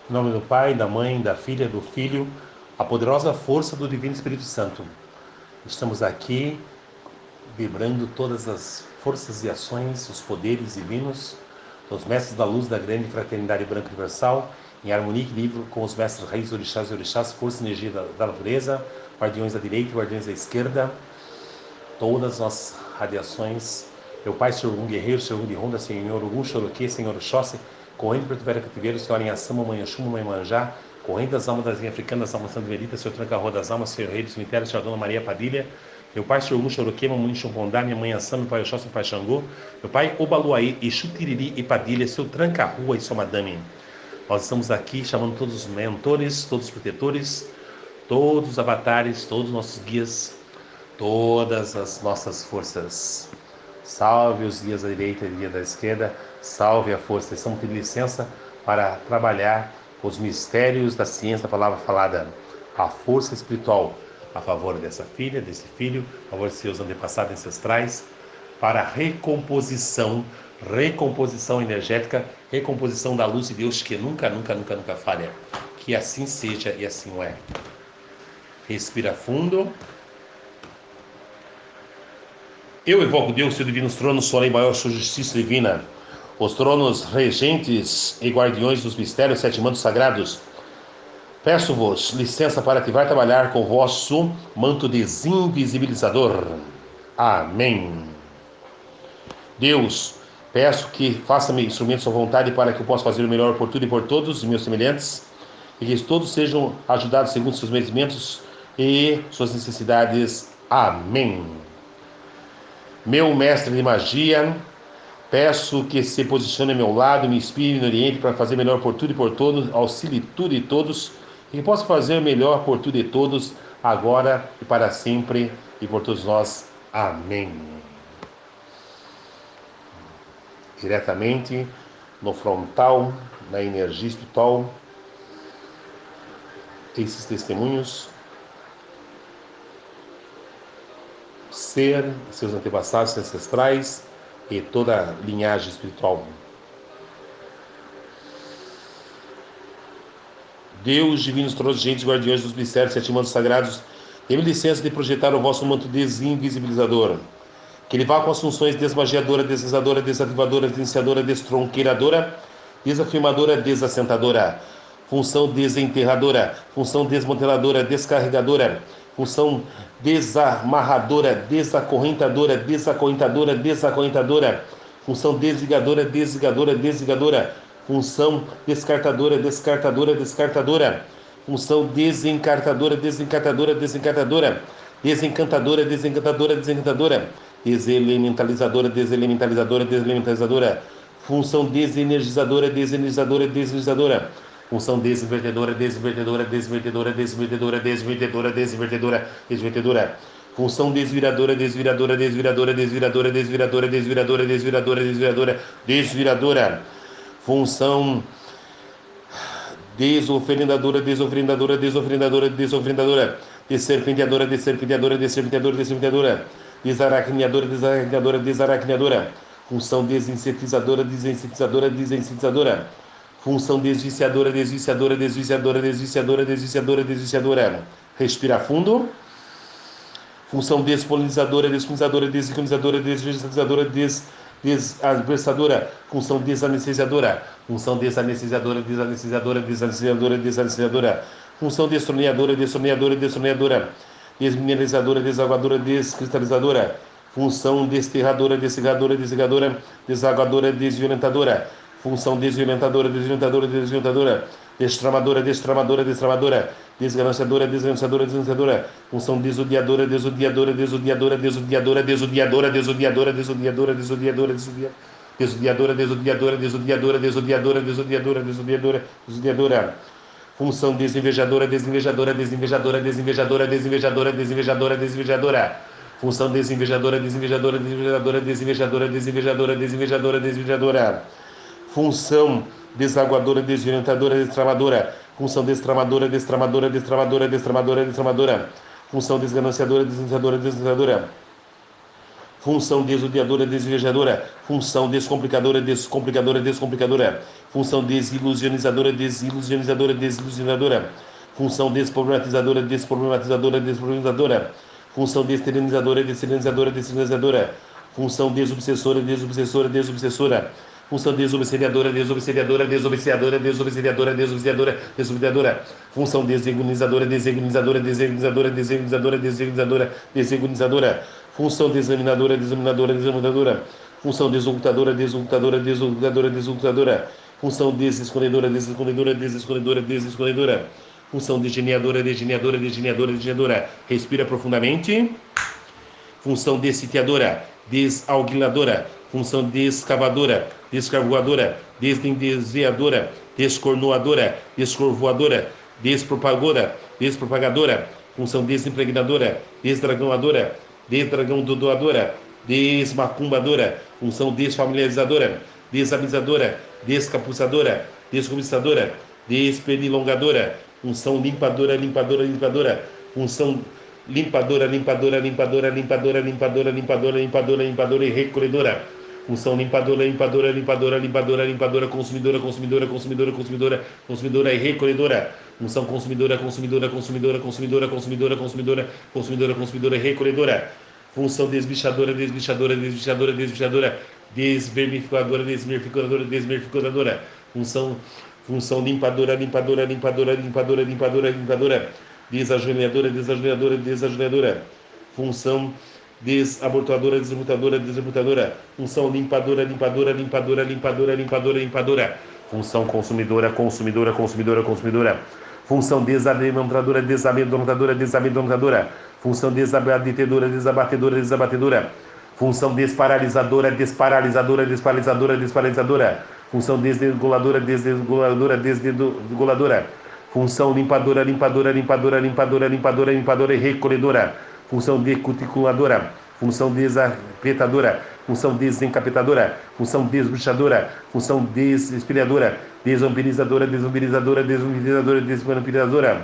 Em nome do Pai, da Mãe, da Filha, do Filho, a poderosa força do Divino Espírito Santo. Estamos aqui vibrando todas as forças e ações, os poderes divinos, dos mestres da luz da grande fraternidade branca universal, em harmonia e equilíbrio com os mestres reis, orixás e orixás, força e energia da natureza, guardiões da direita e guardiões da esquerda, todas as nossas radiações. Meu Pai, Senhor Ogum Guerreiro, Senhor Ogum de Ronda, Senhor Ogum Xoroquê, Senhor Oxóssi, corrente Porto Cativeiro, Senhor Inhaçama, Mãe Oxum, Mãe Manjá, corrente das almas das linhas africanas, das almas santo-veritas, Senhor Tranca-Rua das almas, Senhor Rei do Cemitério, Senhor Dona Maria Padilha, meu Pai, Senhor Ogum Xoroquê, Mamãe Xongondá, minha mãe Assam, meu pai Oxóssi, meu pai Xangô, meu pai Obaluaí, Exu Tiriri e Padilha, Senhor Tranca-Rua e sua madame. Nós estamos aqui chamando todos os mentores, todos os protetores, todos os avatares, todos os nossos guias, todas as nossas forças. Salve os guias da direita e guias da esquerda, salve a força. Estamos pedindo licença para trabalhar os mistérios da ciência da palavra falada, a força espiritual a favor dessa filha, desse filho, a favor de seus antepassados ancestrais, para a recomposição energética, recomposição da luz de Deus que nunca falha. Que assim seja e assim o é. Respira fundo. Eu evoco Deus, seu divino trono, sua lei maior, sua justiça divina, os tronos regentes e guardiões dos mistérios, sete mantos sagrados. Peço-vos licença para ativar e trabalhar com o vosso manto desinvisibilizador. Amém. Deus, peço que faça-me instrumento de sua vontade para que eu possa fazer o melhor por tudo e por todos os meus semelhantes, e que todos sejam ajudados segundo seus merecimientos e suas necessidades. Amém. Meu mestre de magia, peço que se posicione ao meu lado, me inspire e me oriente para fazer melhor por tudo e por todos, auxilie tudo e todos, e que possa fazer melhor por tudo e todos, agora e para sempre, e por todos nós. Amém. Diretamente no frontal, na energia espiritual, esses testemunhos, ser seus antepassados ancestrais e toda a linhagem espiritual. Deus, divinos tronos, gentes, guardiões dos mistérios, sete mantos sagrados, dê-me licença de projetar o vosso manto desinvisibilizador. Que ele vá com as funções desmagiadora, deslizadora, desativadora, desiniciadora, destronqueiradora, desafirmadora, desassentadora, função desenterradora, função desmanteladora, descarregadora, função desamarradora, desacorrentadora, desacorrentadora, desacorrentadora, função desligadora, desligadora, desligadora, função descartadora, descartadora, descartadora, função desencartadora, desencartadora, desencartadora, desencantadora, desencantadora, desencantadora, deselementalizadora, deselementalizadora, deselementalizadora, função desenergizadora, desenergizadora, desenergizadora, função desinvertedora, desinvertedora, desinvertedora, desinvertedora, desinvertedora, desinvertedora, desvertedora, função desviradora, desviradora, desviradora, desviradora, desviradora, desviradora, desviradora, desviradora, desviradora, função desofrendadora, desofrendadora, desofrendadora, desofrendadora, desserpenteadora, desserpenteadora, desserpenteadora, desserpenteadora, desaracneadora, desaracneadora, desaracneadora, função desinsetizadora, desinsetizadora, desinsetizadora, função desviciadora, desviciadora, desviciadora, desviciadora, desviciadora, desviciadora. Respira fundo. Função despolinizadora, despolinizadora, desiconizadora, desvegetalizadora, desadversadora, função desanestesiadora, função desanestesiadora, desanestesiadora, desanestesiadora, desanestesiadora, função destroneadora, destroneadora, destroneadora, desmineralizadora, desaguadora, descristalizadora, função desterradora, descerradora, descerradora, desaguadora, desviolentadora, função desviolentadora, desviolentadora, desviolentadora, destramadora, destramadora, destramadora, desgananciadora, desgananciadora, desgananciadora, função desodiadora, desodiadora, desodiadora, desodiadora, desodiadora, desodiadora, desodiadora, desodiadora, desodiadora, desodiadora, desodiadora, desodiadora, desodiadora, desodiadora, desodiadora, função desinvejadora, desinvejadora, desinvejadora, desinvejadora, desinvejadora, desinvejadora, desinvejadora, função desinvejadora, desinvejadora, desinvejadora, desinvejadora, desinvejadora, desinvejadora, desinvejadora, função desaguadora, desviolentadora, destramadora, função destramadora, destramadora, destramadora, destramadora, destramadora, função desgananciadora, desgananciadora, desgananciadora, função desodiadora, desviajadora, função descomplicadora, descomplicadora, descomplicadora, função desiluzionizadora, desiluzionizadora, desiluzionadora, função desproblematizadora, desproblematizadora, desproblematizadora, função desterilizadora, desterilizadora, desterilizadora, função desobsessora, desobsessora, desobsessora, função desobsediadora, desobsediadora, desobsediadora, desobsediadora, desobsediadora, desobsediadora, função desegunizadora, desegunizadora, desegunizadora, desegunizadora, desegunizadora, desegunizadora, função desaminadora, desaminadora, desaminadora, função desocultadora, desocultadora, desocultadora, desocultadora, função desescondedora, desescondedora, desescondedora, desescondedora, função degeniadora, degeniadora, degeniadora, degeniadora. Respira profundamente. Função dessitiadora, desalguiladora, função descavadora, descarvoadora, desdendezeadora, descornoadora, descorvoadora, despropagadora, despropagadora, função desimpregnadora, desdragãoadora, desdragãodoadora, desmacumbadora, função desfamiliarizadora, desavisadora, descapuçadora, descobiçadora, despernilongadora, função limpadora, limpadora, limpadora, função limpadora, limpadora, limpadora, limpadora, limpadora, limpadora, limpadora, limpadora e recolhedora. Função limpadora, limpadora, limpadora, limpadora, limpadora, consumidora, consumidora, consumidora, consumidora, consumidora e recolhedora. Função consumidora, consumidora, consumidora, consumidora, consumidora, consumidora, consumidora, consumidora e recolhedora. Função desbichadora, desbichadora, desbichadora, desbichadora, desvermificadora, desvermificadora, desvermificadora. Função limpadora, limpadora, limpadora, limpadora, limpadora, limpadora, desajoelhadora, desajoelhadora, desajoelhadora, função desabortadora, desabortadora, desabortadora, função limpadora, limpadora, limpadora, limpadora, limpadora, limpadora, função consumidora, consumidora, consumidora, consumidora, função desamedrontadora, desamedrontadora, desamedrontadora, função desabatedora, desabatedora, desabatedora, função desparalisadora, desparalisadora, desparalisadora, desparalisadora, função desreguladora, desreguladora, desreguladora, função limpadora, limpadora, limpadora, limpadora, limpadora, limpadora e recolhedora, função decuticuladora, função desapetadora, função desencapetadora, função desbruxadora, função desespelhadora, desvampirizadora, desvampirizadora, desvampirizadora, desvampirizadora,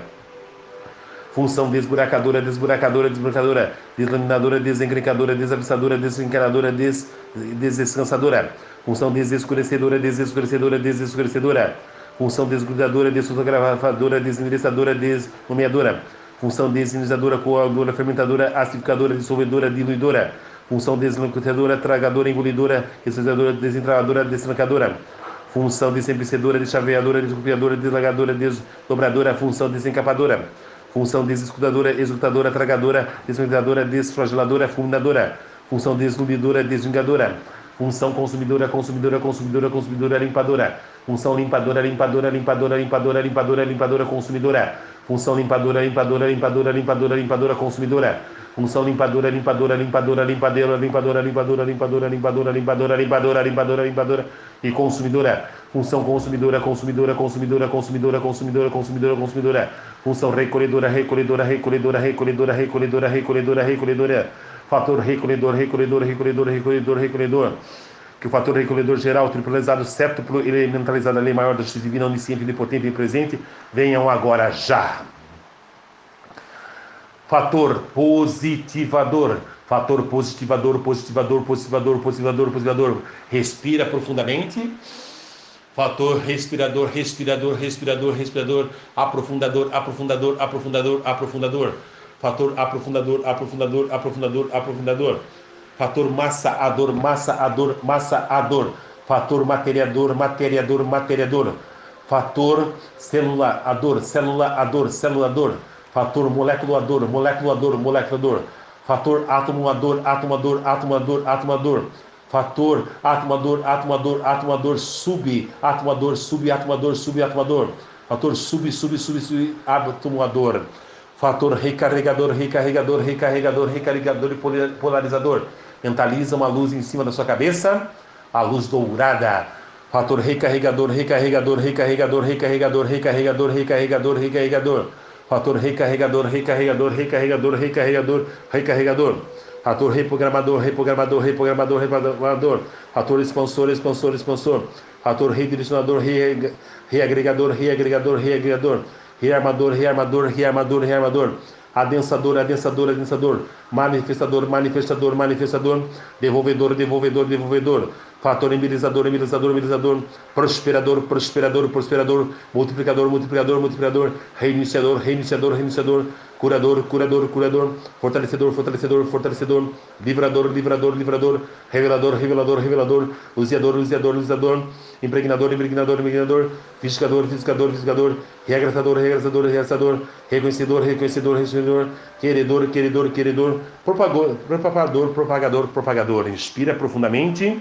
função desburacadora, desburacadora, desburacadora, deslaminadora, desencrencadora, desabissadora, desencanadora, desescansadora, função desescurecedora, desescurecedora, desescurecedora, função desgrudadora, desfotografadora, desendereçadora, desnomeadora, função desinizadora, coadora, fermentadora, acidificadora, dissolvedora, diluidora, função deslocutadora, tragadora, engolidora, ressecadora, desentradora, destrancadora, função desempecedora, deschaveadora, descopiadora, deslagadora, desdobradora, função desencapadora, função desescudadora, exultadora, tragadora, desfragmentadora, desflageladora, fulminadora, função deslumidora, desvingadora, função consumidora, consumidora, consumidora, consumidora, limpadora, função limpadora, limpadora, limpadora, limpadora, limpadora, limpadora, consumidora, função limpadora, limpadora, limpadora, limpadora, limpadora, consumidora, função limpadora, limpadora, limpadora, limpadora, limpadora, limpadora, limpadora, limpadora, limpadora, limpadora, limpadora, limpadora e consumidora, função consumidora, consumidora, consumidora, consumidora, consumidora, consumidora, consumidora, função recolhedora, recolhedora, recolhedora, recolhedora, recolhedora, recolhedora, recolhedora, fator recolhedor, recolhedor, recolhedor, recolhedor, recolhedor, que o fator recolhedor geral, tripulizado, séptuplo, elementalizado, a lei maior da justiça divina, onisciente, onipotente e presente, venham agora já. Fator positivador, fator positivador, positivador, positivador, positivador, positivador. Respira profundamente. Fator respirador, respirador, respirador, respirador, aprofundador, aprofundador, aprofundador, aprofundador. Fator aprofundador, aprofundador, aprofundador, aprofundador. Fator massaador, massaador, massaador. Fator materiador, materiador, materiador. Fator celulador, celulador, celulador. Fator moleculador, moleculador, moleculador. Fator atomador, atomador, atomador, atomador. Fator atomador, atomador, atomador, subatomador, subatomador, subatomador. Fator subatomador. Fator recarregador, recarregador, recarregador, recarregador e polarizador. Mentaliza uma luz em cima da sua cabeça, a luz dourada. Fator recarregador, recarregador, recarregador, recarregador, recarregador, recarregador, recarregador. Fator recarregador, recarregador, recarregador, recarregador, recarregador. Fator reprogramador, reprogramador, reprogramador, reprogramador. Fator expansor, expansor, expansor. Fator redirecionador, reagregador, reagregador, reagregador. Rearmador, rearmador, rearmador, rearmador. adensador, adensador, adensador, manifestador, manifestador, manifestador, devolvedor, devolvedor, devolvedor, fator embelezador, embelezador, embelezador, prosperador, prosperador, prosperador, multiplicador, multiplicador, multiplicador, reiniciador, reiniciador, reiniciador, curador, curador, curador, fortalecedor, fortalecedor, fortalecedor, livrador, livrador, livrador, revelador, revelador, revelador, luziador, luziador, luziador, impregnador, impregnador, impregnador, fiscador, fiscador, fiscador, regraçador, regraçador, regraçador, reconhecedor, reconhecedor, reconhecedor, queredor, queredor, queredor, propagador, propagador, propagador. Inspira profundamente.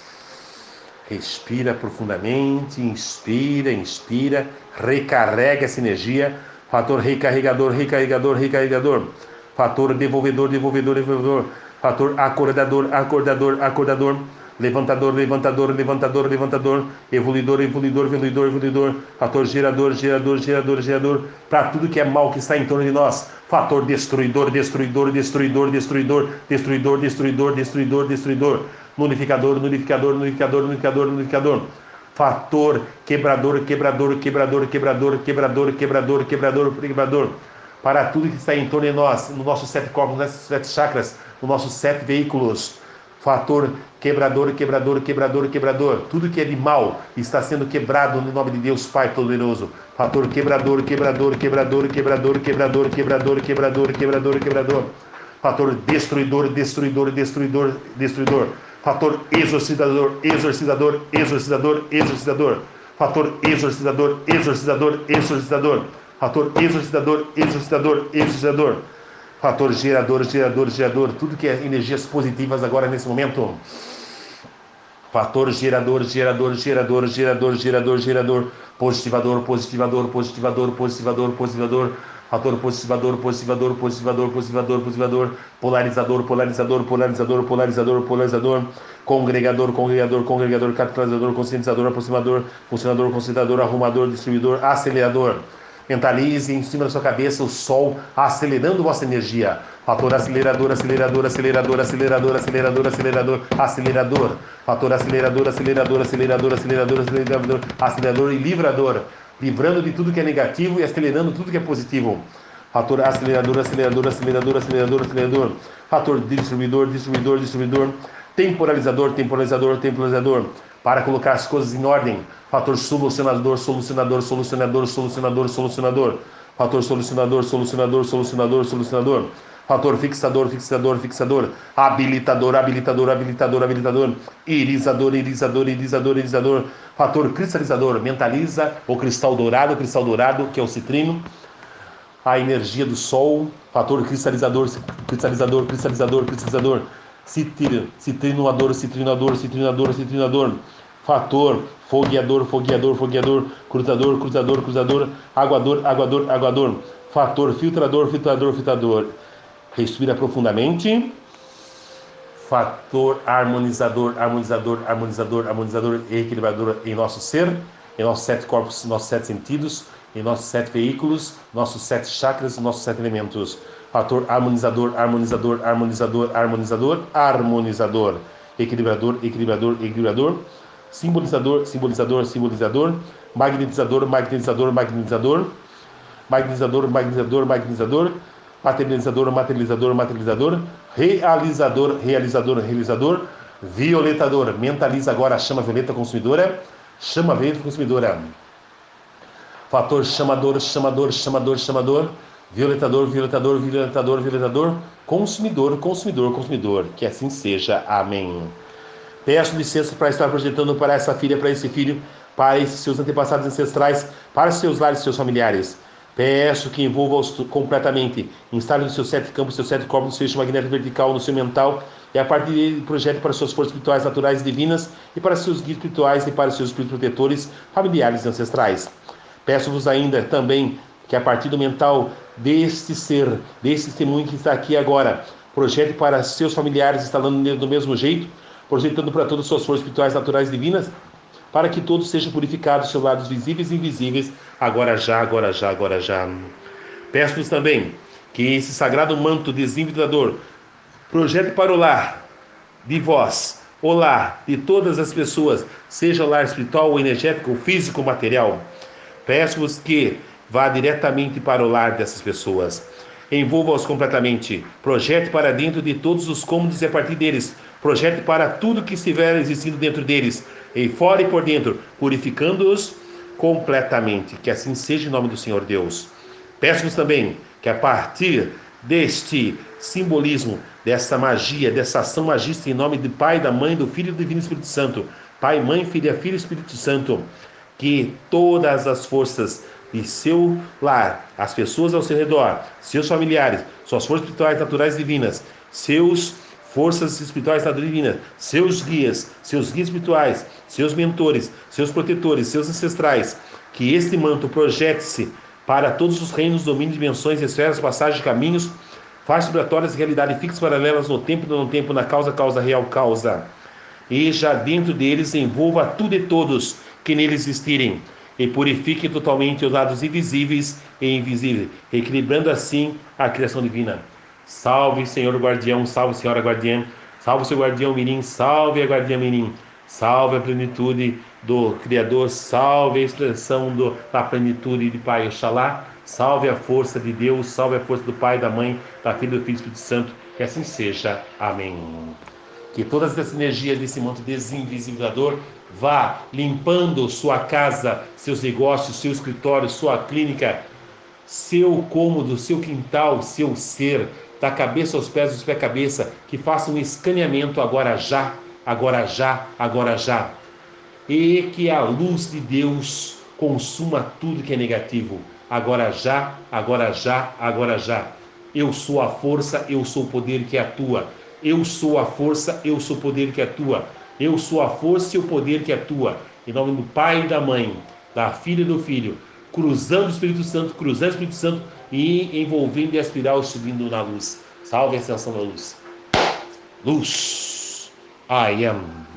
Respira profundamente, inspira, inspira, recarrega essa energia. Fator recarregador, recarregador, recarregador. Fator devolvedor, devolvedor, devolvedor. Fator acordador, acordador, acordador. Levantador, levantador, levantador, levantador. Evoluidor, evoluidor, evoluidor, evoluidor. Fator gerador, gerador, gerador, gerador. Para tudo que é mal que está em torno de nós. Fator destruidor, destruidor, destruidor, destruidor, destruidor, destruidor, destruidor, destruidor. Nulificador, nulificador, nulificador, nulificador, nulificador. Fator quebrador, quebrador, quebrador, quebrador, quebrador, quebrador, quebrador, quebrador. Para tudo que está em torno de nós, nos nossos 7 corpos, nos nossos 7 chakras, nos nossos 7 veículos. Fator quebrador, quebrador, quebrador, quebrador. Tudo que é de mal está sendo quebrado no nome de Deus Pai Todo-Poderoso. Fator quebrador, quebrador, quebrador, quebrador, quebrador, quebrador, quebrador, quebrador, quebrador. Fator destruidor, destruidor, destruidor, destruidor. Fator exorcizador, exorcizador, exorcizador, exorcizador. Fator exorcizador, exorcizador, exorcizador. Fator exorcizador, exorcizador, exorcizador. Fator gerador, gerador, gerador. Tudo que é energias positivas agora nesse momento. Fator gerador, gerador, gerador, gerador, gerador, gerador. Positivador, positivador, positivador, positivador, positivador. Fator positivador, positivador, positivador, positivador, positivador, polarizador, polarizador, polarizador, polarizador, polarizador, congregador, congregador, congregador, catalisador, conscientizador, aproximador, funcionador, concentrador, arrumador, distribuidor, acelerador. Mentalize em cima da sua cabeça o sol acelerando vossa energia. Fator acelerador, acelerador, acelerador, acelerador, acelerador, acelerador, acelerador. Fator acelerador, acelerador, acelerador, acelerador, acelerador, acelerador e livrador. Livrando de tudo que é negativo e acelerando tudo que é positivo. Fator acelerador, acelerador, acelerador, acelerador, acelerador. Fator distribuidor, distribuidor, distribuidor. Temporalizador, temporalizador, temporalizador. Para colocar as coisas em ordem. Fator solucionador, solucionador, solucionador, solucionador, solucionador. Fator solucionador, solucionador, solucionador, solucionador. Fator fixador, fixador, fixador. Habilitador, habilitador, habilitador, habilitador. Irisador, irisador, irisador, irisador. Fator cristalizador. Mentaliza o cristal dourado, que é o citrino. A energia do sol. Fator cristalizador, cristalizador, cristalizador, cristalizador. Citrinoador, citrinoador, citrinoador, citrinador. Fator fogueador, fogueador, fogueador, cruzador, cruzador, cruzador, aguador, aguador, aguador. Fator filtrador, filtrador, filtrador. Respira profundamente. Fator harmonizador, harmonizador, harmonizador, harmonizador e equilibrador em nosso ser, em nossos 7 corpos, nossos 7 sentidos, em nossos 7 veículos, nossos 7 chakras, nossos 7 elementos. Fator harmonizador, harmonizador, harmonizador, harmonizador, harmonizador, equilibrador, equilibrador, equilibrador, simbolizador, simbolizador, simbolizador, magnetizador, magnetizador, magnetizador, magnetizador, magnetizador, magnetizador, materializador, materializador, materializador, realizador, realizador, realizador, violetador. Mentaliza agora a chama violeta consumidora, chama violeta consumidora. Fator chamador, chamador, chamador, chamador, violetador, violetador, violetador, violetador, consumidor, consumidor, consumidor. Que assim seja. Amém. Peço licença para estar projetando para essa filha, para esse filho, para esses seus antepassados ancestrais, para seus lares, seus familiares. Peço que envolva-os completamente. Instale nos seus 7 campos, seus 7 corpos, no seu eixo magnético vertical, no seu mental, e a partir dele projete para suas forças espirituais naturais e divinas, e para seus guias espirituais e para seus espíritos protetores, familiares e ancestrais. Peço-vos ainda também que a partir do mental deste ser, desse testemunho que está aqui agora, projete para seus familiares, instalando nele do mesmo jeito, projetando para todas as suas forças espirituais naturais e divinas, para que todos sejam purificados, seus lados visíveis e invisíveis, agora já, agora já, agora já. Peço-vos também que esse sagrado manto desinvitador projete para o lar de vós, o lar de todas as pessoas, seja o lar espiritual, ou energético, ou físico, ou material. Peço-vos que vá diretamente para o lar dessas pessoas. envolva-os completamente. Projete para dentro de todos os cômodos e a partir deles. Projete para tudo que estiver existindo dentro deles, e fora e por dentro, purificando-os completamente. Que assim seja em nome do Senhor Deus. Peço-vos também que a partir deste simbolismo, dessa magia, dessa ação magista em nome do Pai, da Mãe, do Filho e do Divino Espírito Santo, Pai, Mãe, Filha, Filho e Espírito Santo, que todas as forças de seu lar, as pessoas ao seu redor, seus familiares, suas forças espirituais naturais divinas, seus forças espirituais naturais divinas, seus guias espirituais, seus mentores, seus protetores, seus ancestrais, que este manto projete-se para todos os reinos, domínios, dimensões, esferas, passagens, caminhos, faixas vibratórias, realidade fixas, paralelas no tempo e no não tempo, na causa, causa, real, causa. E já dentro deles envolva tudo e todos que neles existirem, e purifique totalmente os lados invisíveis e invisíveis, equilibrando assim a criação divina. Salve, Senhor guardião, salve, Senhora guardiã, salve, seu guardião mirim, salve a guardiã mirim, salve a plenitude do Criador, salve a expressão da plenitude de Pai Oxalá, salve a força de Deus, salve a força do Pai, da Mãe, da Filha e do Filho e do Espírito Santo, que assim seja. Amém. Que todas essas energias desse manto desinvisibilizador vá limpando sua casa, seus negócios, seu escritório, sua clínica, seu cômodo, seu quintal, seu ser, da cabeça aos pés, dos pés à cabeça, que faça um escaneamento agora já, agora já, agora já. E que a luz de Deus consuma tudo que é negativo, agora já, agora já, agora já. Eu sou a força, eu sou o poder que atua. Eu sou a força, eu sou o poder que atua. Eu sou a força e o poder que atua. Em nome do Pai e da Mãe, da Filha e do Filho, cruzando o Espírito Santo e envolvendo e a espiral subindo na luz. Salve a extensão da luz. Luz. I am.